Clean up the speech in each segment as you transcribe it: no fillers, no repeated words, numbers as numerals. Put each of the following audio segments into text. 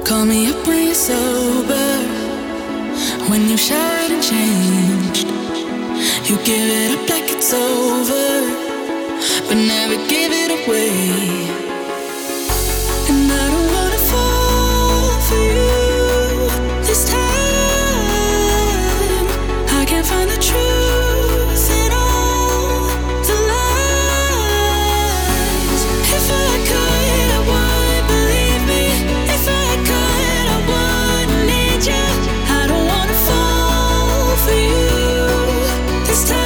Call me up when you're sober, when you shine and changed. You give it up like it's over, but never give it away. And I don't wanna fall for you this time. I can't find the truth in all the lies. If I could, I would believe me. If I could, I wouldn't need you. I don't wanna fall for you this time.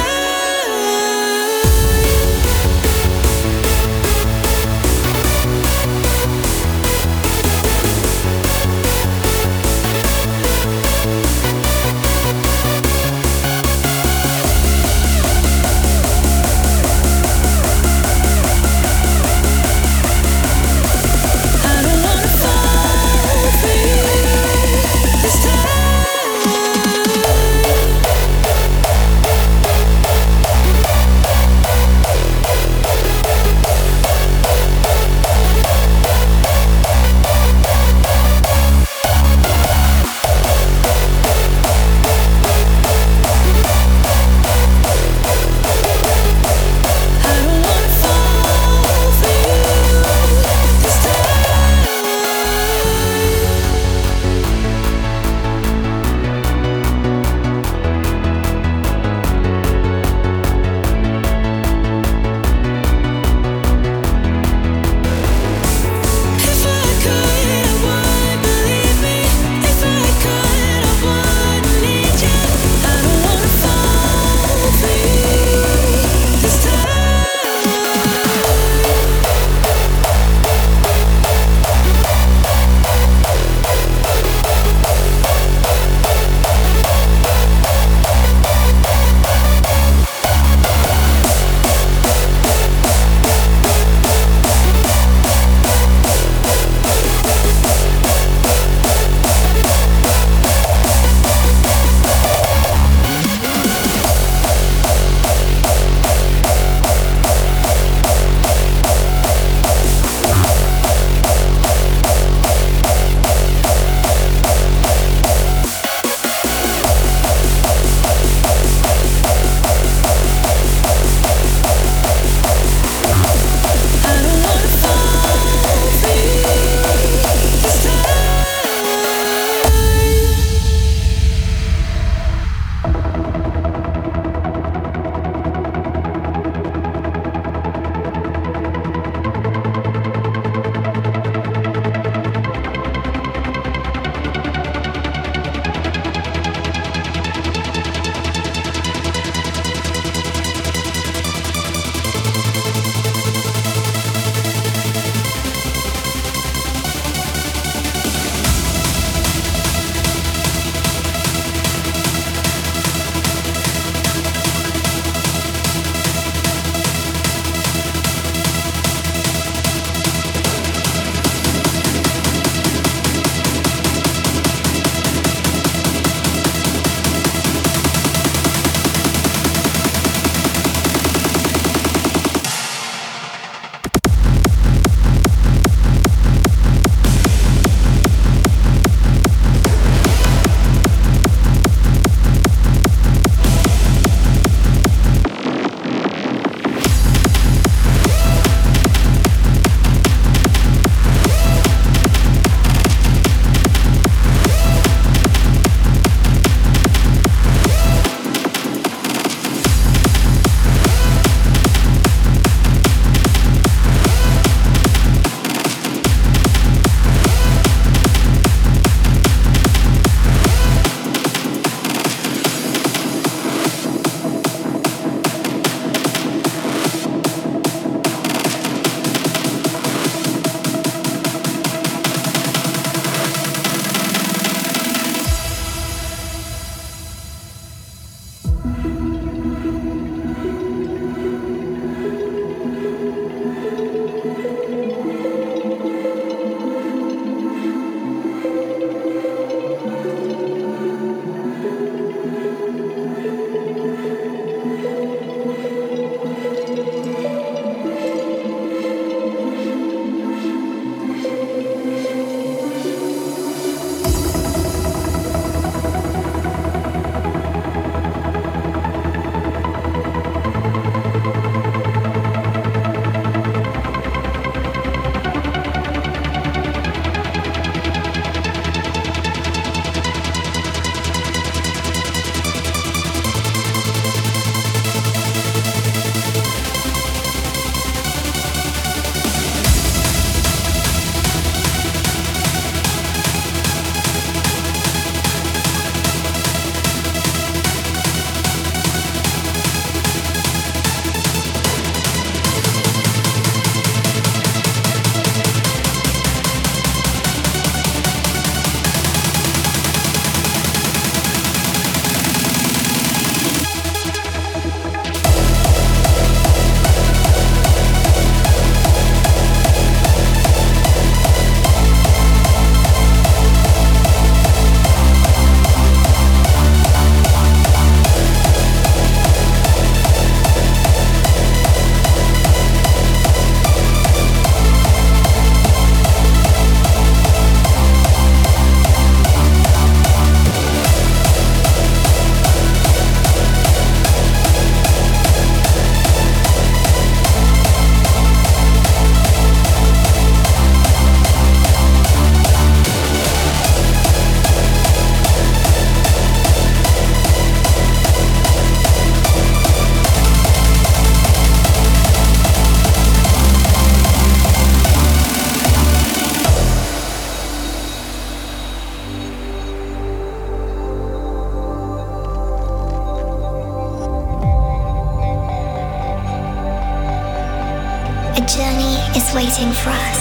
journey is waiting for us.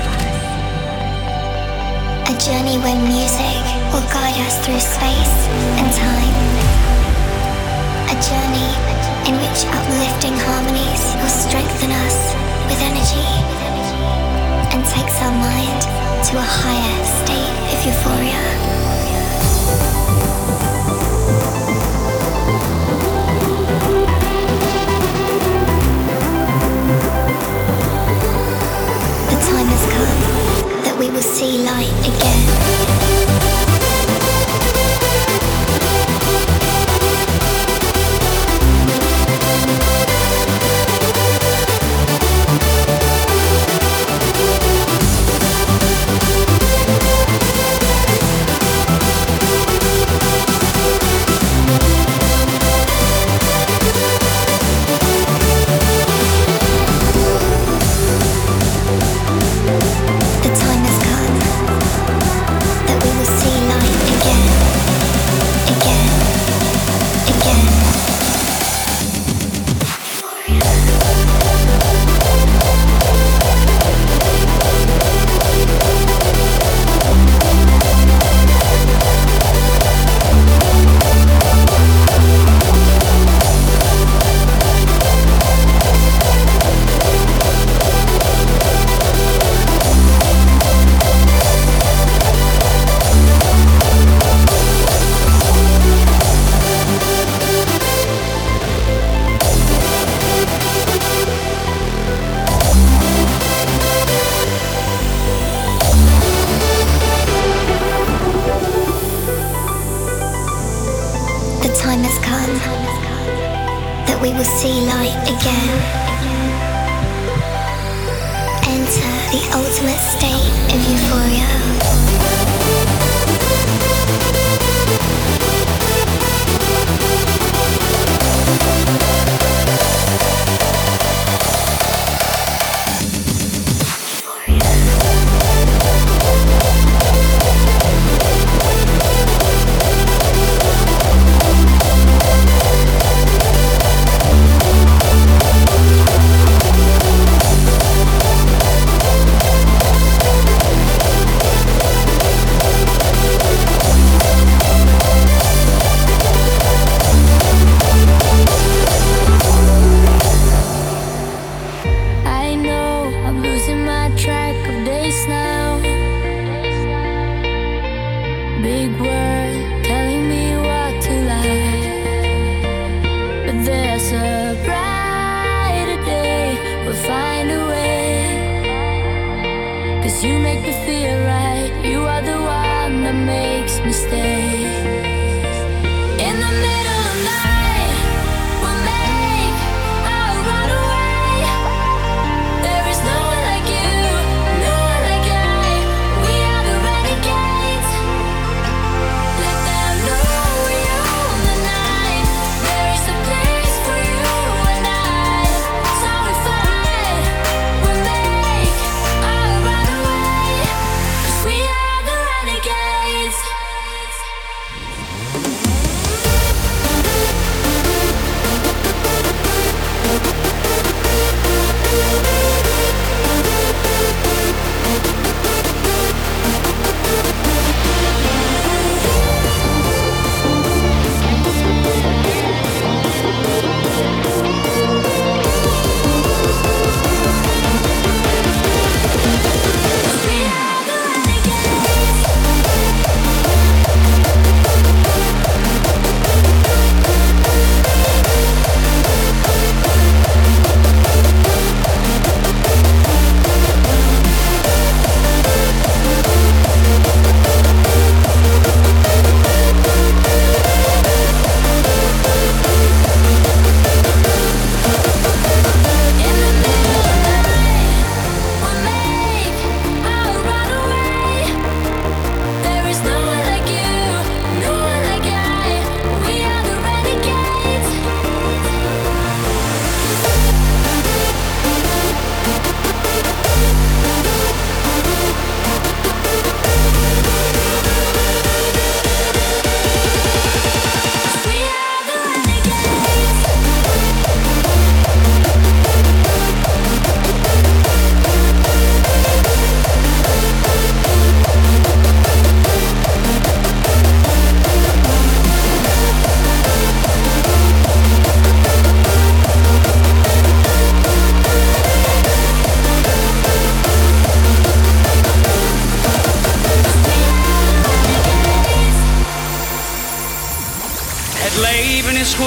A journey where music will guide us through space and time. A journey in which uplifting harmonies will strengthen us with energy and takes our mind to a higher state of euphoria. The time has come that we will see light again.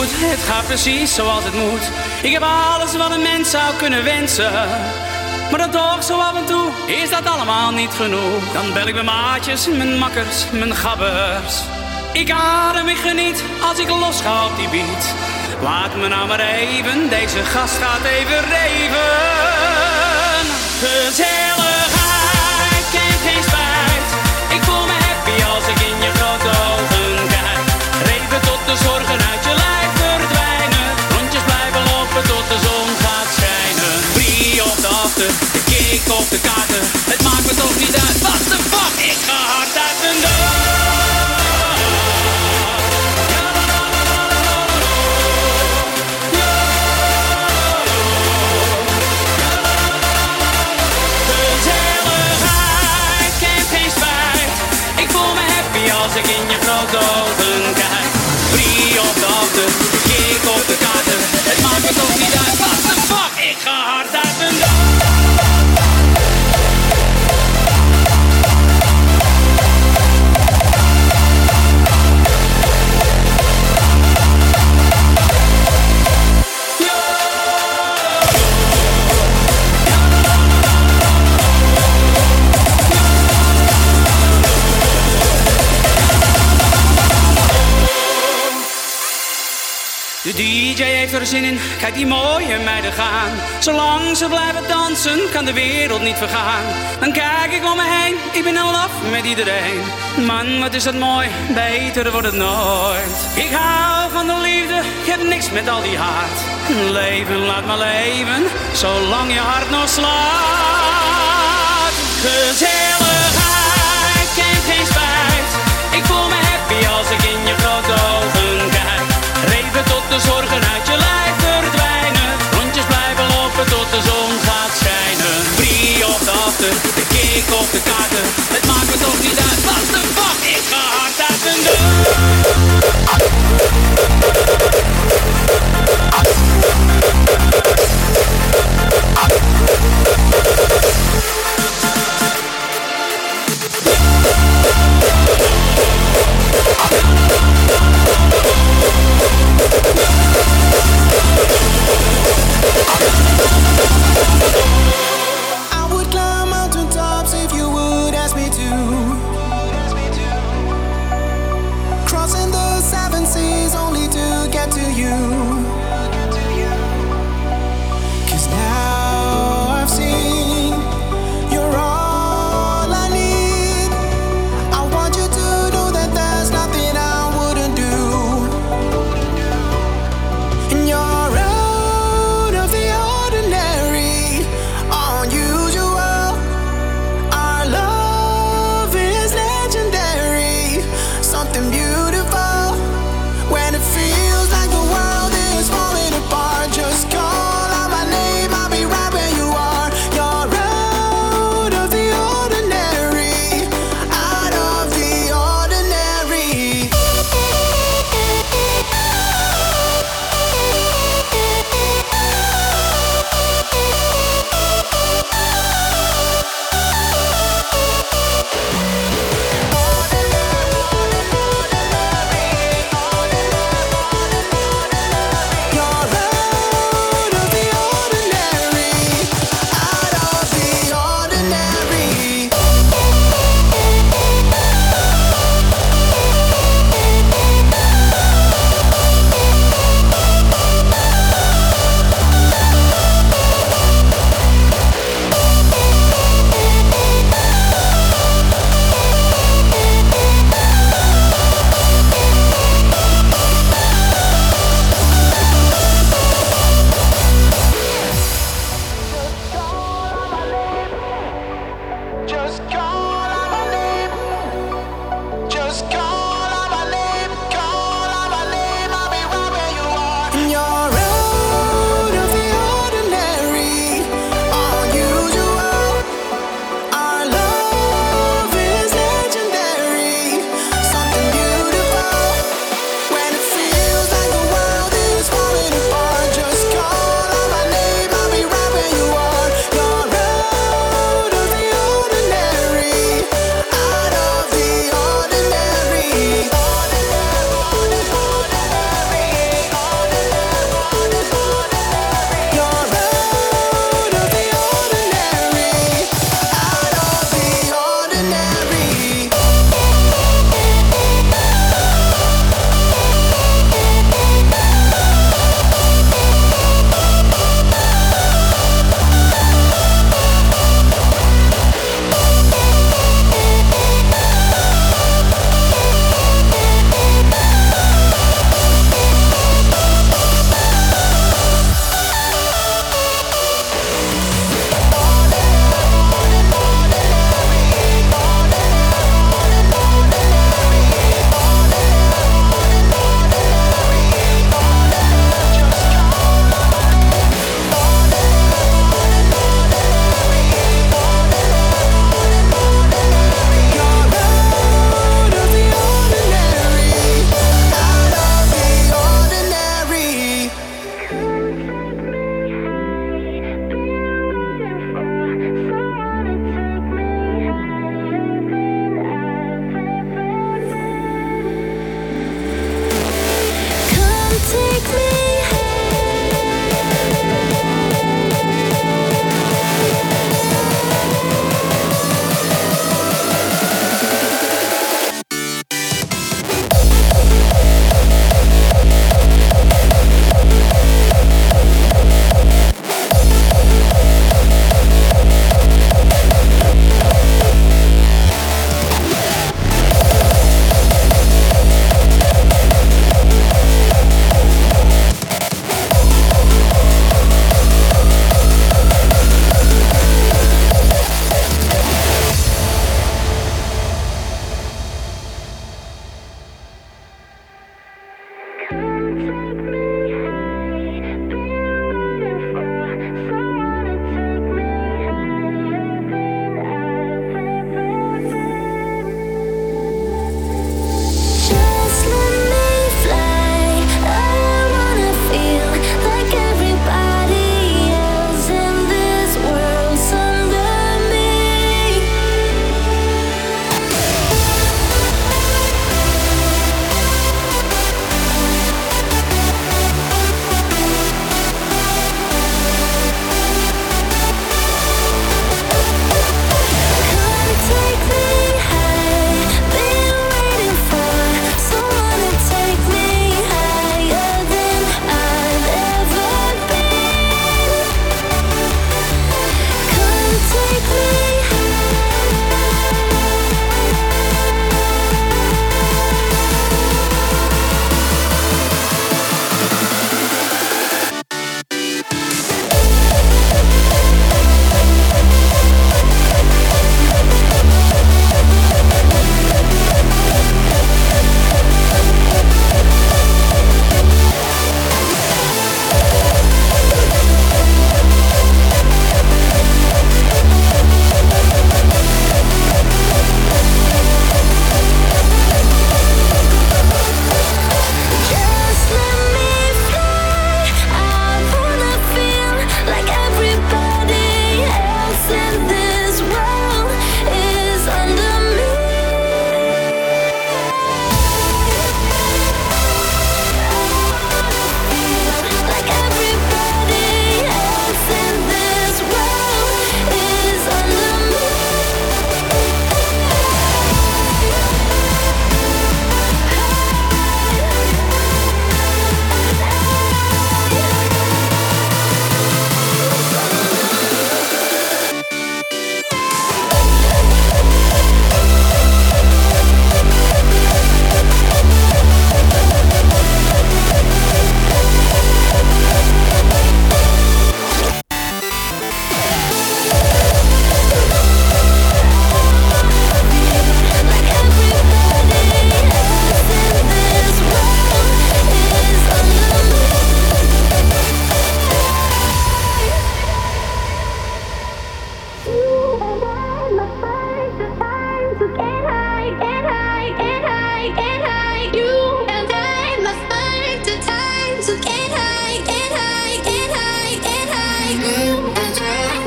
goed, het gaat precies zoals het moet. Ik heb alles wat een mens zou kunnen wensen. Maar dan toch zo af en toe is dat allemaal niet genoeg. Dan bel ik mijn maatjes, mijn makkers, mijn gabbers. Ik adem, ik geniet als ik los ga op die beat. Laat me nou maar even, deze gast gaat even reven. Gezelligheid kent geen spijt. Ik voel me happy als ik in je grote ogen kijk. Reven tot de zorgen uit je lijf verdwijnen. Rondjes blijven lopen tot de zon gaat schijnen. Brie op de achter, de kick op de kaarten. Het maakt me toch niet uit, what the fuck. Ik ga hard uit mijn deur. Als ik in je grote ogen kijk. Brie op de achter, kick op de kaarten. Het maakt me toch niet uit, what the fuck. Ik ga hard uit mijn De DJ heeft er zin in, kijk die mooie meiden gaan. Zolang ze blijven dansen, kan de wereld niet vergaan. Dan kijk ik om me heen, ik ben in love met iedereen. Man, wat is dat mooi, beter wordt het nooit. Ik hou van de liefde, ik heb niks met al die haat. Leven, laat maar leven, zolang je hart nog slaat. Gezelligheid kent geen spijt. Ik voel me happy als ik in je grote ogen kijk. Reven tot de zorgen uit je lijf verdwijnen. Rondjes blijven lopen tot de zon gaat schijnen. Brie op de achter, de kick op de kaarten. Het maakt me toch niet uit, what the fuck. Ik ga hard uit mijn deur.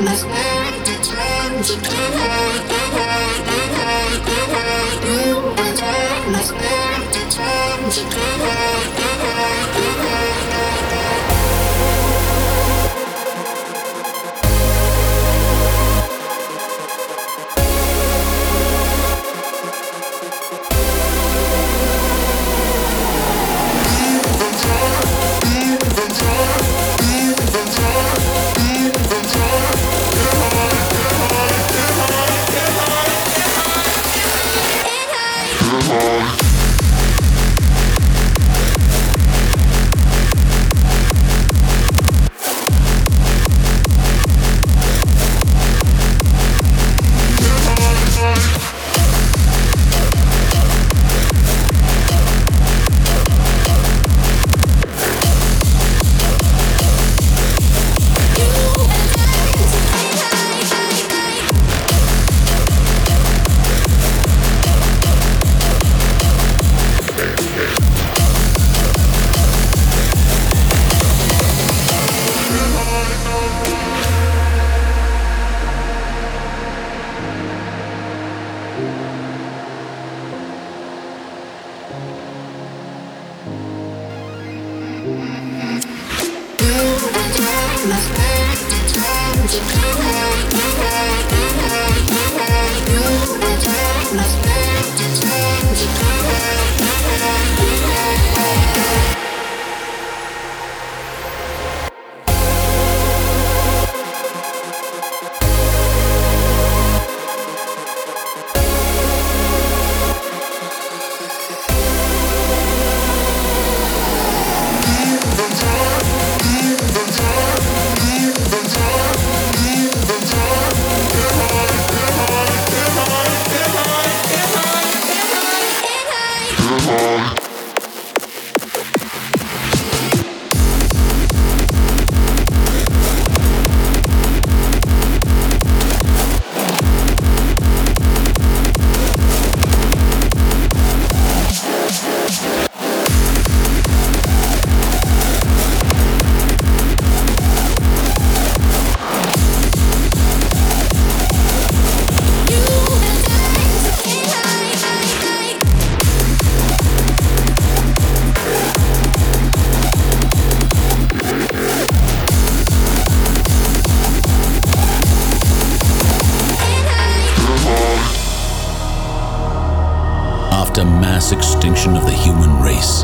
After mass extinction of the human race,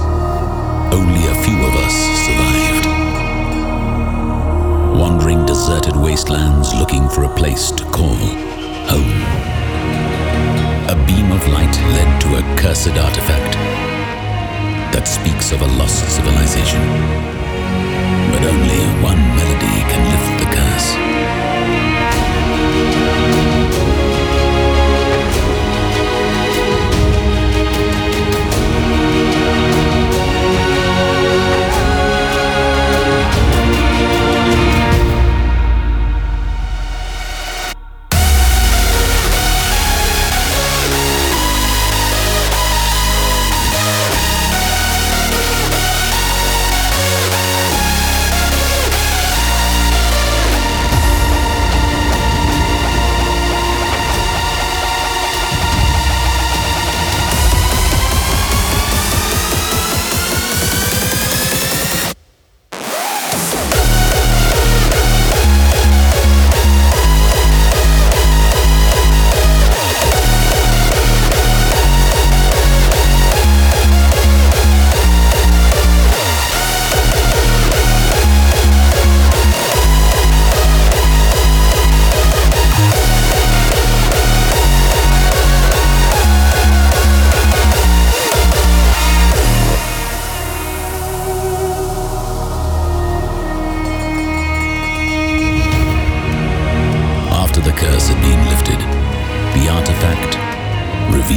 only a few of us survived. Wandering deserted wastelands looking for a place to call home. A beam of light led to a cursed artifact that speaks of a lost civilization. But only one melody can lift the curse.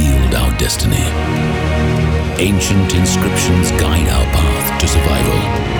Ancient inscriptions guide our path to survival.